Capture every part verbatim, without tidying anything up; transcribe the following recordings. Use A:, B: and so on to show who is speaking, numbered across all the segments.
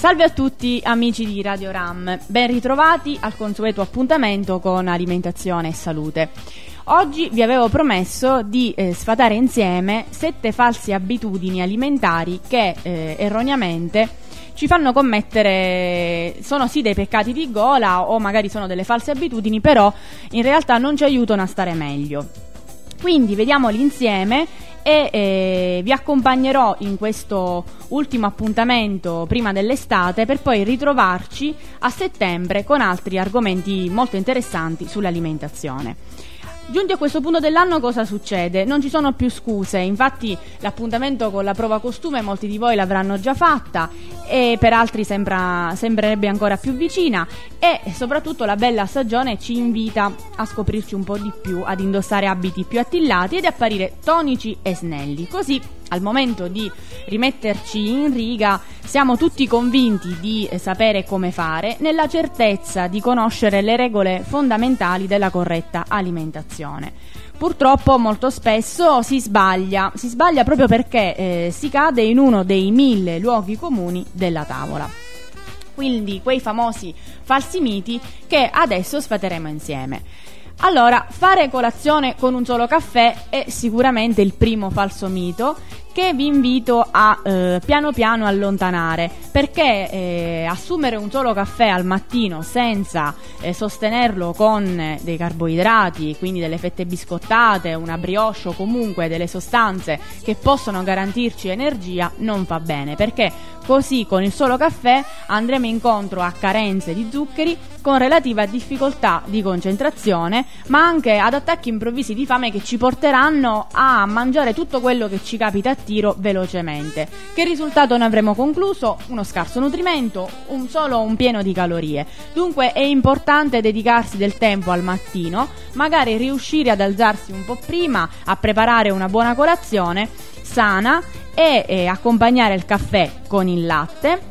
A: Salve a tutti amici di Radio Ram, ben ritrovati al consueto appuntamento con alimentazione e salute. Oggi vi avevo promesso di eh, sfatare insieme sette false abitudini alimentari che eh, erroneamente ci fanno commettere, sono sì dei peccati di gola o magari sono delle false abitudini, però in realtà non ci aiutano a stare meglio. Quindi vediamoli insieme e eh, vi accompagnerò in questo ultimo appuntamento prima dell'estate per poi ritrovarci a settembre con altri argomenti molto interessanti sull'alimentazione. Giunti a questo punto dell'anno cosa succede? Non ci sono più scuse, infatti l'appuntamento con la prova costume molti di voi l'avranno già fatta e per altri sembra, sembrerebbe ancora più vicina e soprattutto la bella stagione ci invita a scoprirci un po' di più, ad indossare abiti più attillati ed apparire tonici e snelli, così al momento di rimetterci in riga siamo tutti convinti di sapere come fare, nella certezza di conoscere le regole fondamentali della corretta alimentazione. Purtroppo molto spesso si sbaglia, si sbaglia proprio perché eh, si cade in uno dei mille luoghi comuni della tavola. Quindi quei famosi falsi miti che adesso sfateremo insieme. Allora, fare colazione con un solo caffè è sicuramente il primo falso mito che vi invito a eh, piano piano allontanare, perché eh, assumere un solo caffè al mattino senza eh, sostenerlo con dei carboidrati, quindi delle fette biscottate, una brioche o comunque delle sostanze che possono garantirci energia non fa bene, perché così con il solo caffè andremo incontro a carenze di zuccheri con relativa difficoltà di concentrazione, ma anche ad attacchi improvvisi di fame che ci porteranno a mangiare tutto quello che ci capita a tiro velocemente. Che risultato ne avremo concluso? Uno scarso nutrimento, un solo un pieno di calorie. Dunque è importante dedicarsi del tempo al mattino, magari riuscire ad alzarsi un po' prima, a preparare una buona colazione sana e eh, accompagnare il caffè con il latte,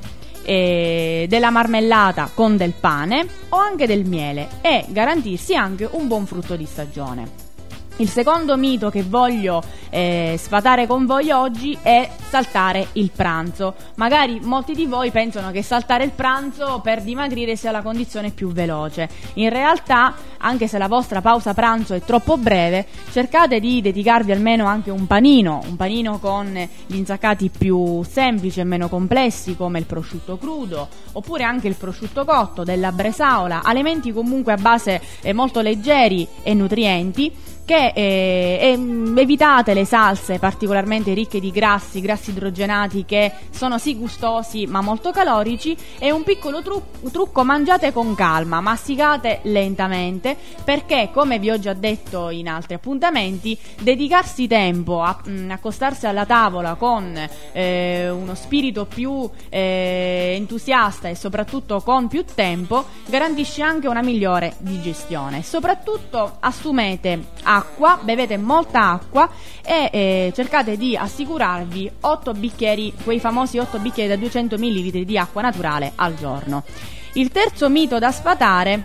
A: eh, della marmellata con del pane o anche del miele e garantirsi anche un buon frutto di stagione. Il secondo mito che voglio eh, sfatare con voi oggi è saltare il pranzo. Magari molti di voi pensano che saltare il pranzo per dimagrire sia la condizione più veloce. In realtà, anche se la vostra pausa pranzo è troppo breve, cercate di dedicarvi almeno anche un panino, un panino con gli insaccati più semplici e meno complessi come il prosciutto crudo, oppure anche il prosciutto cotto, della bresaola, alimenti comunque a base eh, molto leggeri e nutrienti, che eh, eh, evitate le salse particolarmente ricche di grassi, grassi idrogenati che sono sì gustosi ma molto calorici, e un piccolo tru- trucco: mangiate con calma, masticate lentamente, perché come vi ho già detto in altri appuntamenti, dedicarsi tempo a mh, accostarsi alla tavola con eh, uno spirito più eh, entusiasta e soprattutto con più tempo garantisce anche una migliore digestione. Soprattutto assumete acqua, bevete molta acqua e eh, cercate di assicurarvi otto bicchieri, quei famosi otto bicchieri da duecento millilitri di acqua naturale al giorno. Il terzo mito da sfatare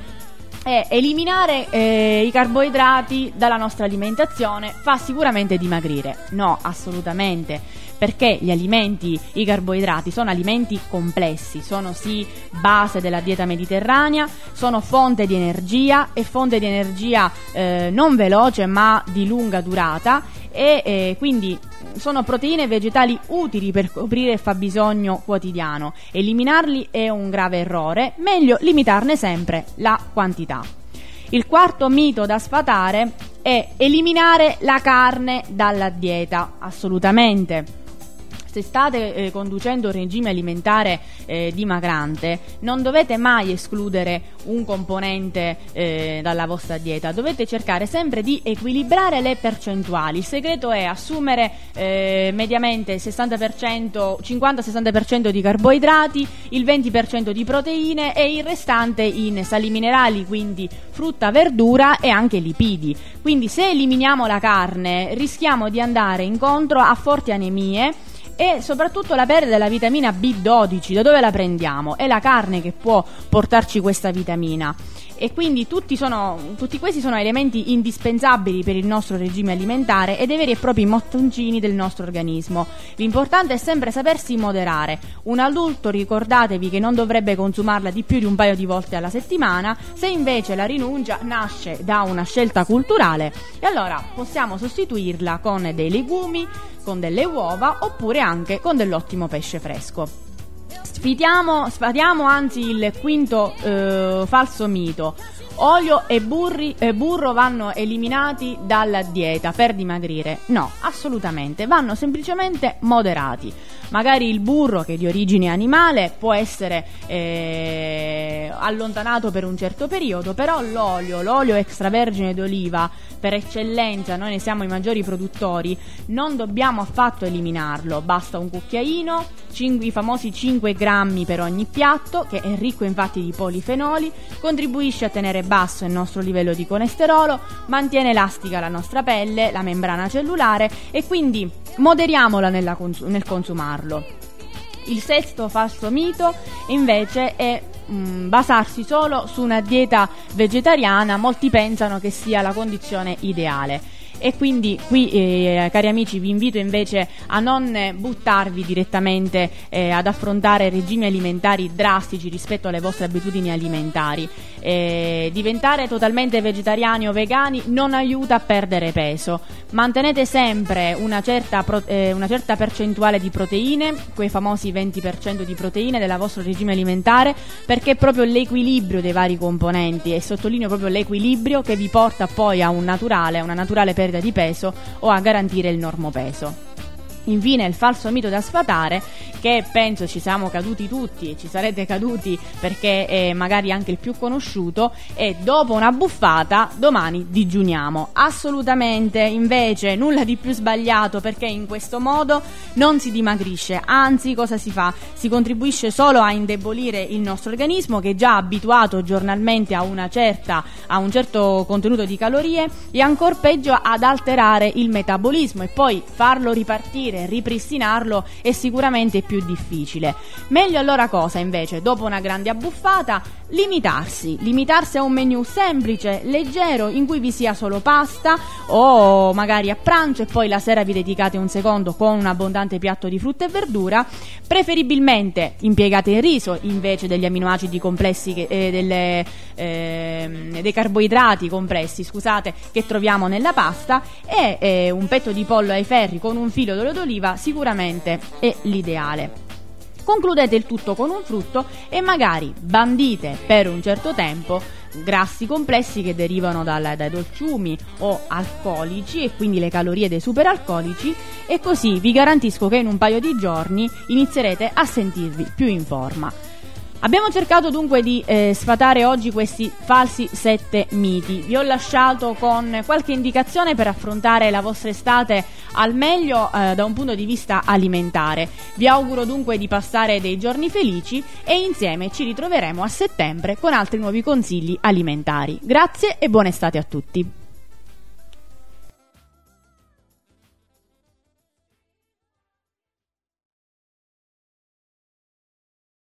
A: è eliminare eh, i carboidrati dalla nostra alimentazione fa sicuramente dimagrire. No, assolutamente, perché gli alimenti, i carboidrati sono alimenti complessi, sono sì base della dieta mediterranea, sono fonte di energia e fonte di energia eh, non veloce ma di lunga durata e eh, quindi sono proteine vegetali utili per coprire il fabbisogno quotidiano. Eliminarli è un grave errore, meglio limitarne sempre la quantità. Il quarto mito da sfatare è eliminare la carne dalla dieta. Assolutamente. Se state eh, conducendo un regime alimentare eh, dimagrante, non dovete mai escludere un componente eh, dalla vostra dieta, dovete cercare sempre di equilibrare le percentuali. Il segreto è assumere eh, mediamente il sessanta per cento, cinquanta sessanta per cento di carboidrati, il venti per cento di proteine e il restante in sali minerali, quindi frutta, verdura e anche lipidi. Quindi se eliminiamo la carne rischiamo di andare incontro a forti anemie e soprattutto la perdita della vitamina B dodici. Da dove la prendiamo? È la carne che può portarci questa vitamina. e quindi tutti, sono, tutti questi sono elementi indispensabili per il nostro regime alimentare e dei veri e propri mattoncini del nostro organismo. L'importante è sempre sapersi moderare. Un adulto, ricordatevi che non dovrebbe consumarla di più di un paio di volte alla settimana. Se invece la rinuncia nasce da una scelta culturale, e allora possiamo sostituirla con dei legumi, con delle uova oppure anche con dell'ottimo pesce fresco. Sfitiamo, sfatiamo anzi il quinto eh, falso mito. Olio e, burri, e burro vanno eliminati dalla dieta per dimagrire. No, assolutamente, vanno semplicemente moderati. Magari il burro, che è di origine animale, può essere eh, allontanato per un certo periodo, però l'olio, l'olio extravergine d'oliva, per eccellenza, noi ne siamo i maggiori produttori, non dobbiamo affatto eliminarlo. Basta un cucchiaino, cinque, i famosi cinque grammi per ogni piatto, che è ricco infatti di polifenoli, contribuisce a tenere basso il nostro livello di colesterolo, mantiene elastica la nostra pelle, la membrana cellulare, e quindi moderiamola nella cons- nel consumarlo. Il sesto falso mito invece è mh, basarsi solo su una dieta vegetariana. Molti pensano che sia la condizione ideale. E quindi qui, eh, cari amici, vi invito invece a non buttarvi direttamente eh, ad affrontare regimi alimentari drastici rispetto alle vostre abitudini alimentari. Eh, diventare totalmente vegetariani o vegani non aiuta a perdere peso. Mantenete sempre una certa, pro- eh, una certa percentuale di proteine, quei famosi venti per cento di proteine del vostro regime alimentare, perché è proprio l'equilibrio dei vari componenti, e sottolineo proprio l'equilibrio, che vi porta poi a un naturale, una naturale perdita di peso o a garantire il normopeso. Infine, il falso mito da sfatare, che penso ci siamo caduti tutti e ci sarete caduti perché è magari anche il più conosciuto, è: dopo una buffata domani digiuniamo. Assolutamente, invece, nulla di più sbagliato, perché in questo modo non si dimagrisce, anzi cosa si fa? Si contribuisce solo a indebolire il nostro organismo, che è già abituato giornalmente a una certa a un certo contenuto di calorie, e ancor peggio ad alterare il metabolismo, e poi farlo ripartire, ripristinarlo è sicuramente più difficile. Meglio allora cosa invece? Dopo una grande abbuffata, limitarsi, limitarsi a un menù semplice, leggero, in cui vi sia solo pasta, o magari a pranzo, e poi la sera vi dedicate un secondo con un abbondante piatto di frutta e verdura. Preferibilmente impiegate il riso invece degli aminoacidi complessi che, eh, delle, eh, dei carboidrati complessi, scusate, che troviamo nella pasta, e eh, un petto di pollo ai ferri con un filo d'olio d'oliva sicuramente è l'ideale. Concludete il tutto con un frutto e magari bandite per un certo tempo grassi complessi che derivano dal, dai dolciumi o alcolici, e quindi le calorie dei superalcolici, e così vi garantisco che in un paio di giorni inizierete a sentirvi più in forma. Abbiamo cercato dunque di eh, sfatare oggi questi falsi sette miti. Vi ho lasciato con qualche indicazione per affrontare la vostra estate al meglio eh, da un punto di vista alimentare. Vi auguro dunque di passare dei giorni felici, e insieme ci ritroveremo a settembre con altri nuovi consigli alimentari. Grazie e buona estate a tutti.